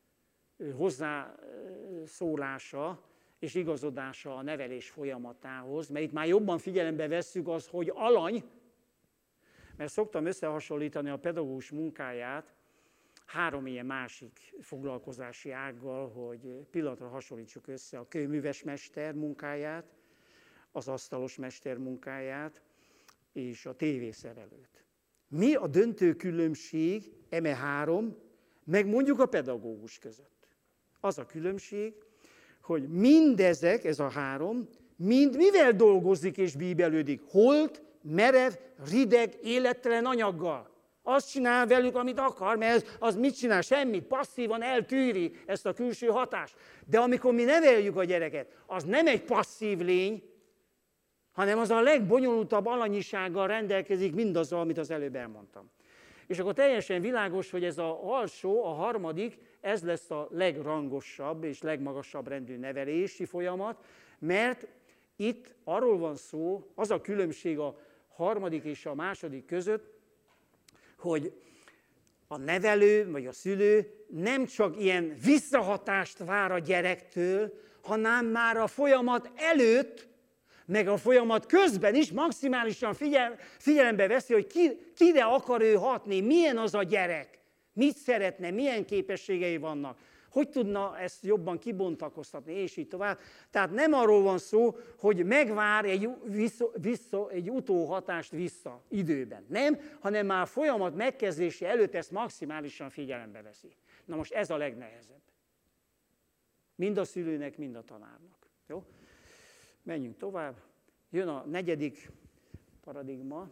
hozzászólása és igazodása a nevelés folyamatához, mert itt már jobban figyelembe vesszük az, hogy alany, mert szoktam összehasonlítani a pedagógus munkáját 3 ilyen másik foglalkozási ággal, hogy pillanatra hasonlítsuk össze a kőműves mester munkáját, az asztalos mester munkáját és a tévészerelőt. Mi a döntő különbség eme 3, meg mondjuk a pedagógus között? Az a különbség, hogy mindezek, ez a 3, mind mivel dolgozik és bíbelődik? Holt, merev, rideg, élettelen anyaggal. Azt csinál velük, amit akar, mert az mit csinál? Semmit, passzívan eltűri ezt a külső hatást. De amikor mi neveljük a gyereket, az nem egy passzív lény, hanem az a legbonyolultabb alanyisággal rendelkezik mindazzal, amit az előbb elmondtam. És akkor teljesen világos, hogy ez a alsó, a harmadik, ez lesz a legrangosabb és legmagasabb rendű nevelési folyamat, mert itt arról van szó, az a különbség a harmadik és a második között, hogy a nevelő vagy a szülő nem csak ilyen visszahatást vár a gyerektől, hanem már a folyamat előtt, meg a folyamat közben is maximálisan figyelembe veszi, hogy kire akar ő hatni, milyen az a gyerek, mit szeretne, milyen képességei vannak, hogy tudna ezt jobban kibontakoztatni, és így tovább. Tehát nem arról van szó, hogy megvár egy utóhatást vissza időben. Nem, hanem már a folyamat megkezdése előtt ezt maximálisan figyelembe veszi. Na most ez a legnehezebb. Mind a szülőnek, mind a tanárnak. Jó? Menjünk tovább. Jön a negyedik paradigma.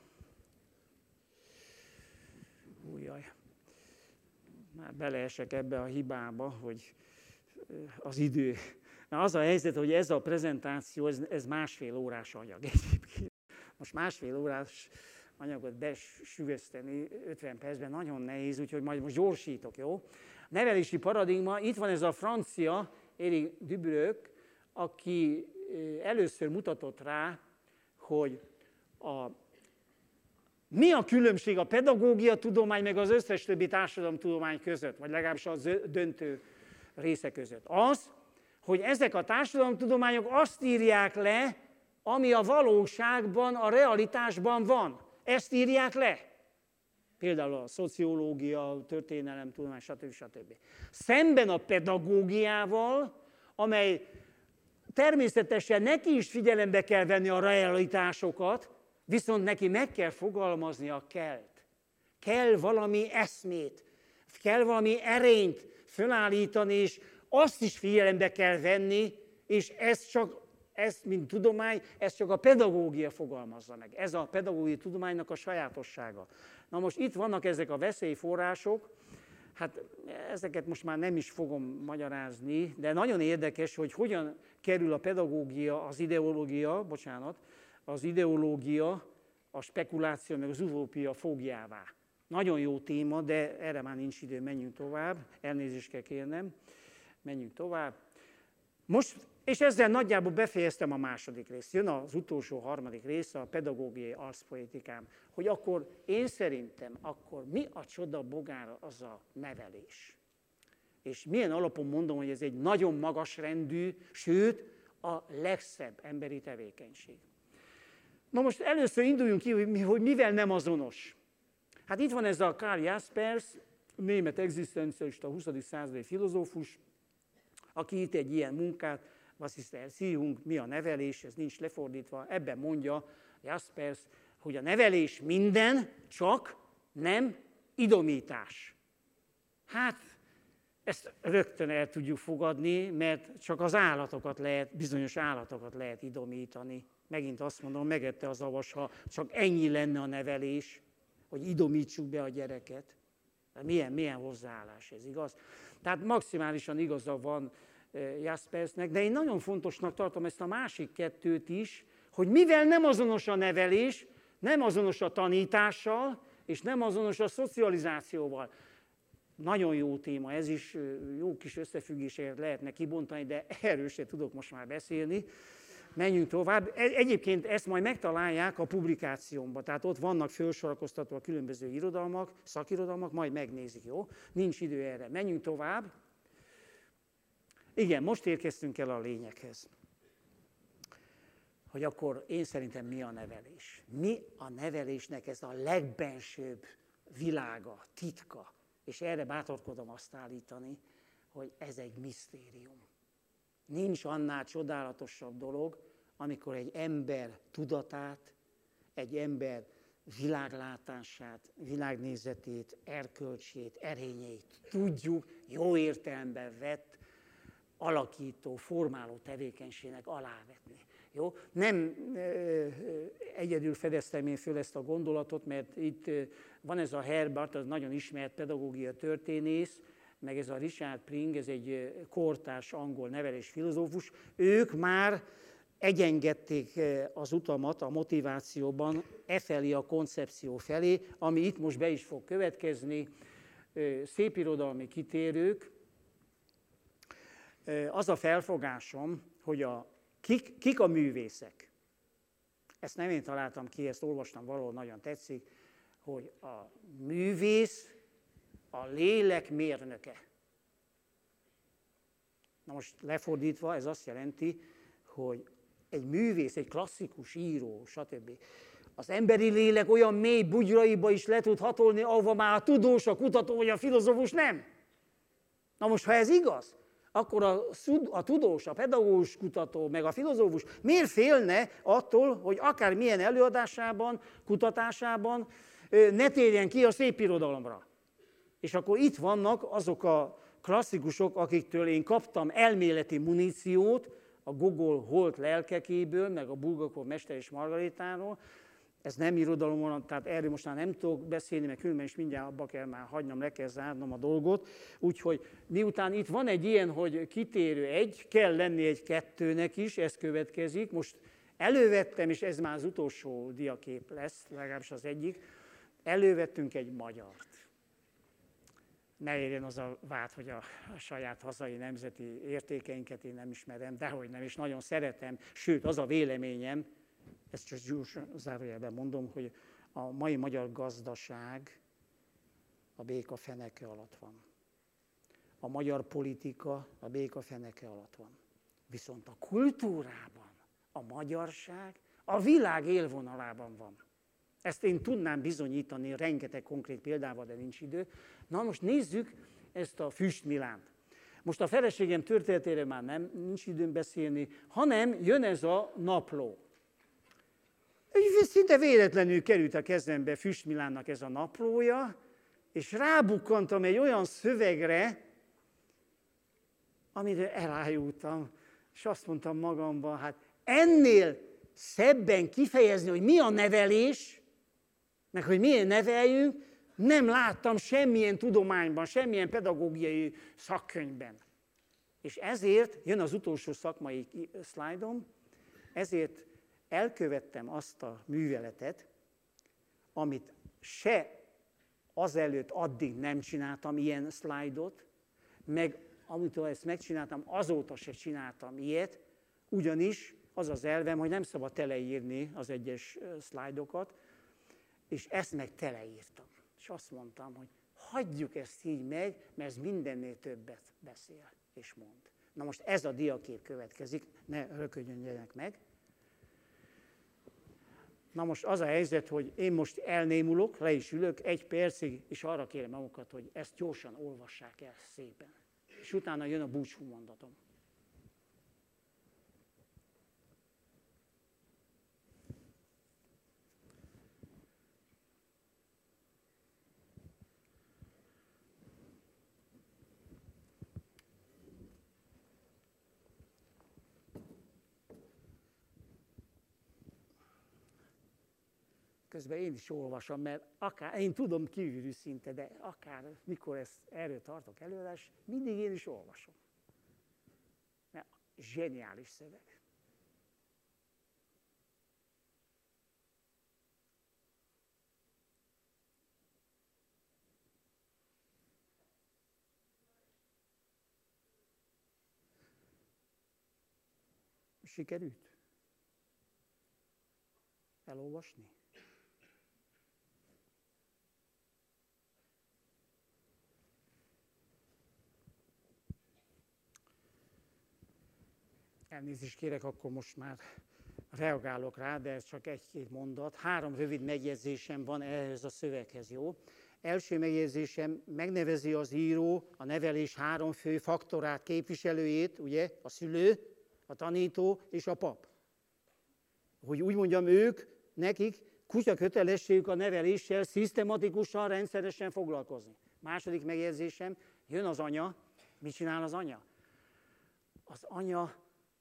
Újjaj. Már beleesek ebbe a hibába, hogy az idő. Na, az a helyzet, hogy ez a prezentáció, ez másfél órás anyag egyébként. Most másfél órás anyagot besüveszteni 50 percben nagyon nehéz, úgyhogy majd most gyorsítok, jó? Nevelési paradigma, itt van ez a francia Éric Dubreuil, aki először mutatott rá, hogy mi a különbség a pedagógia tudomány meg az összes többi társadalomtudomány között, vagy legalábbis a döntő része között. Az, hogy ezek a társadalomtudományok azt írják le, ami a valóságban, a realitásban van. Ezt írják le. Például a szociológia, a történelemtudomány, stb. Szemben a pedagógiával, amely természetesen neki is figyelembe kell venni a realitásokat, viszont neki meg kell fogalmazni a kelt. Kell valami eszmét, kell valami erényt felállítani, és azt is figyelembe kell venni, és ezt, mint tudomány, ezt csak a pedagógia fogalmazza meg. Ez a pedagógiai tudománynak a sajátossága. Na most itt vannak ezek a veszélyforrások, hát ezeket most már nem is fogom magyarázni, de nagyon érdekes, hogy hogyan kerül a pedagógia, az ideológia, a spekuláció, meg az utópia fogjává. Nagyon jó téma, de erre már nincs idő, menjünk tovább, elnézést kell kérnem, menjünk tovább. Most, és ezzel nagyjából befejeztem a második részt. Jön az utolsó, harmadik része, a pedagógiai arszpolitikám, hogy akkor én szerintem, akkor mi a csoda bogára az a nevelés? És milyen alapon mondom, hogy ez egy nagyon magas rendű, sőt, a legszebb emberi tevékenység. Na most először induljunk ki, hogy mivel nem azonos. Hát itt van ez a Karl Jaspers, német egzisztencialista, 20. századi filozófus, aki írt egy ilyen munkát, Was ist Erziehung, mi a nevelés, ez nincs lefordítva, ebben mondja Jaspers, hogy a nevelés minden, csak nem idomítás. Hát ezt rögtön el tudjuk fogadni, mert csak az állatokat lehet, bizonyos állatokat lehet idomítani. Megint azt mondom, megette az avas, ha csak ennyi lenne a nevelés, hogy idomítsuk be a gyereket. Milyen hozzáállás ez, igaz? Tehát maximálisan igaza van Jaspersnek, de én nagyon fontosnak tartom ezt a másik kettőt is, hogy mivel nem azonos a nevelés, nem azonos a tanítással, és nem azonos a szocializációval. Nagyon jó téma, ez is jó kis összefüggéseket lehetne kibontani, de erről sem tudok most már beszélni. Menjünk tovább. Egyébként ezt majd megtalálják a publikációmban, tehát ott vannak felsorakoztatva a különböző irodalmak, szakirodalmak, majd megnézik, jó? Nincs idő erre. Menjünk tovább. Igen, most érkeztünk el a lényeghez. Hogy akkor én szerintem mi a nevelés? Mi a nevelésnek ez a legbensőbb világa, titka? És erre bátorkodom azt állítani, hogy ez egy misztérium. Nincs annál csodálatosabb dolog, amikor egy ember tudatát, egy ember világlátását, világnézetét, erkölcsét, erényeit tudjuk jó értelemben vett, alakító, formáló tevékenységnek alávetni. Jó? Nem egyedül fedeztem én föl ezt a gondolatot, mert itt van ez a Herbert, az nagyon ismert pedagógia történész, meg ez a Richard Pring, ez egy kortárs angol nevelésfilozófus, ők már egyengedték az utamat a motivációban efelé a koncepció felé, ami itt most be is fog következni, szépirodalmi kitérők. Az a felfogásom, hogy kik a művészek. Ezt nem én találtam ki, ezt olvastam valahol, nagyon tetszik, hogy a művész a lélek mérnöke. Na most lefordítva ez azt jelenti, hogy egy művész, egy klasszikus író, stb. Az emberi lélek olyan mély bugyraiba is le tud hatolni, ahova már a tudós, a kutató vagy a filozófus nem. Na most, ha ez igaz, akkor a tudós, a pedagógus kutató, meg a filozófus miért félne attól, hogy akármilyen előadásában, kutatásában ne térjen ki a szépirodalomra. És akkor itt vannak azok a klasszikusok, akiktől én kaptam elméleti muníciót, a Gogol holt lelkekéből, meg a Bulgakov Mester és Margaritáról. Ez nem irodalom, tehát erről most már nem tudok beszélni, mert különben is mindjárt abba kell már hagynom, le kell zárnom a dolgot. Úgyhogy miután itt van egy ilyen, hogy kitérő egy, kell lenni egy kettőnek is, ez következik. Most elővettem, és ez már az utolsó diakép lesz, legalábbis az egyik, elővettünk egy magyart. Ne érjen az a vád, hogy a saját hazai nemzeti értékeinket én nem ismerem, dehogy nem, és nagyon szeretem, sőt, az a véleményem, ezt csak zárójelben mondom, hogy a mai magyar gazdaság a béka feneke alatt van. A magyar politika a béka feneke alatt van. Viszont a kultúrában a magyarság a világ élvonalában van. Ezt én tudnám bizonyítani rengeteg konkrét példával, de nincs idő. Na most nézzük ezt a Füstmilánt. Most a feleségem történetére már nincs időm beszélni, hanem jön ez a napló. Szinte véletlenül került a kezembe Füstmilánnak ez a naplója, és rábukkantam egy olyan szövegre, amire elájultam, és azt mondtam magamban, hát ennél szebben kifejezni, hogy mi a nevelés, meg hogy milyen neveljünk, nem láttam semmilyen tudományban, semmilyen pedagógiai szakkönyvben. És ezért, jön az utolsó szakmai szlájdom, ezért elkövettem azt a műveletet, amit se azelőtt addig nem csináltam ilyen szlájdot, meg amitől ezt megcsináltam, azóta se csináltam ilyet, ugyanis az az elvem, hogy nem szabad teleírni az egyes szlájdokat, és ezt meg teleírtam. És azt mondtam, hogy hagyjuk ezt így meg, mert ez mindennél többet beszél és mond. Na most ez a diakép következik, ne rökönyödjenek meg. Na most az a helyzet, hogy én most elnémulok, le is ülök 1 percig, és arra kérem magukat, hogy ezt gyorsan olvassák el szépen. És utána jön a búcsú mondatom. Közben én is olvasom, mert akár, én tudom kívüli szinte, de akár mikor erről tartok előadás, mindig én is olvasom. Mert zseniális szöveg. Sikerült elolvasni? Elnézést kérek, akkor most már reagálok rá, de ez csak 1-2 mondat. 3 rövid megjegyzésem van ehhez a szöveghez, jó? Első megjegyzésem, megnevezi az író a nevelés 3 fő faktorát, képviselőjét, ugye, a szülő, a tanító és a pap. Hogy úgy mondjam, nekik kutya kötelességük a neveléssel szisztematikusan, rendszeresen foglalkozni. Második megjegyzésem, jön az anya. Mit csinál az anya? Az anya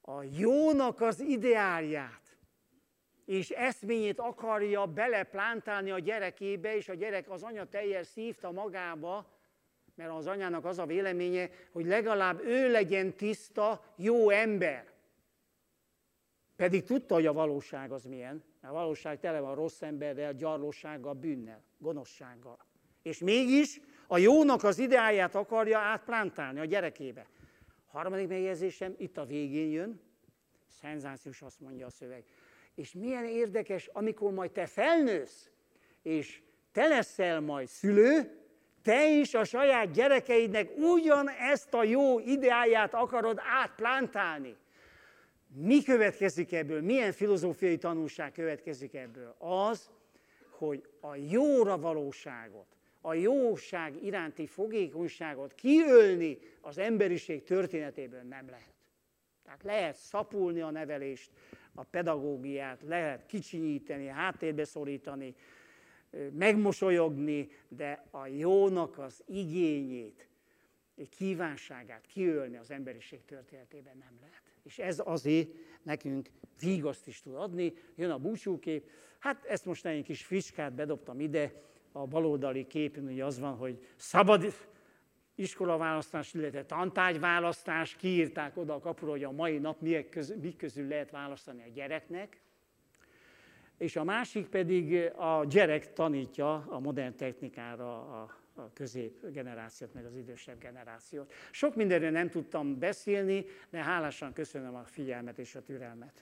a jónak az ideálját és eszményét akarja beleplántálni a gyerekébe, és a gyerek az anya teljes szívta magába, mert az anyának az a véleménye, hogy legalább ő legyen tiszta, jó ember. Pedig tudta, hogy a valóság az milyen. A valóság tele van rossz emberrel, gyarlósággal, bűnnel, gonoszsággal. És mégis a jónak az ideáját akarja átplántálni a gyerekébe. Harmadik megjegyzésem, itt a végén jön, szenzációs, azt mondja a szöveg. És milyen érdekes, amikor majd te felnősz, és te leszel majd szülő, te is a saját gyerekeidnek ugyanezt a jó ideáját akarod átplántálni. Mi következik ebből? Milyen filozófiai tanulság következik ebből? Az, hogy a jóra valóságot, a jóság iránti fogékonyságot kiölni az emberiség történetéből nem lehet. Tehát lehet szapulni a nevelést, a pedagógiát, lehet kicsinyíteni, háttérbe szorítani, megmosolyogni, de a jónak az igényét, kívánságát kiölni az emberiség történetében nem lehet. És ez azért nekünk vigaszt is tud adni. Jön a búcsúkép. Hát ezt most egy kis fricskát bedobtam ide. A baloldali képen ugye az van, hogy szabad iskolaválasztás, illetve tantárgyválasztás. Kiírták oda a kapura, hogy a mai nap mik közül lehet választani a gyereknek. És a másik pedig a gyerek tanítja a modern technikára a középgenerációt, meg az idősebb generációt. Sok mindenről nem tudtam beszélni, de hálásan köszönöm a figyelmet és a türelmet.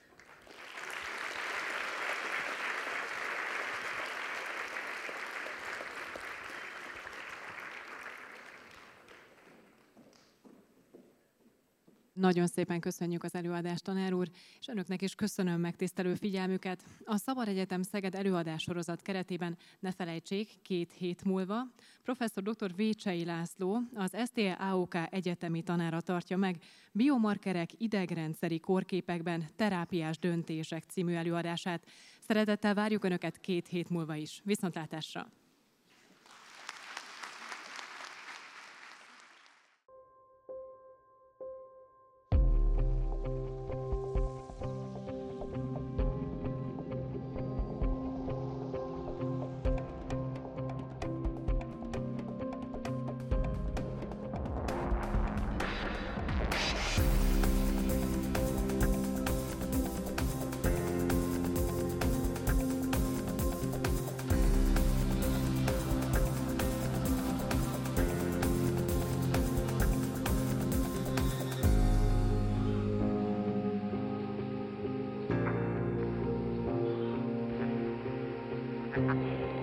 Nagyon szépen köszönjük az előadást, tanár úr, és önöknek is köszönöm megtisztelő figyelmüket. A Szabad Egyetem Szeged előadássorozat keretében ne felejtsék, 2 hét múlva professzor dr. Vécsei László, az STE-AOK egyetemi tanára tartja meg Biomarkerek idegrendszeri kórképekben terápiás döntések című előadását. Szeretettel várjuk Önöket 2 hét múlva is. Viszontlátásra! Thank you.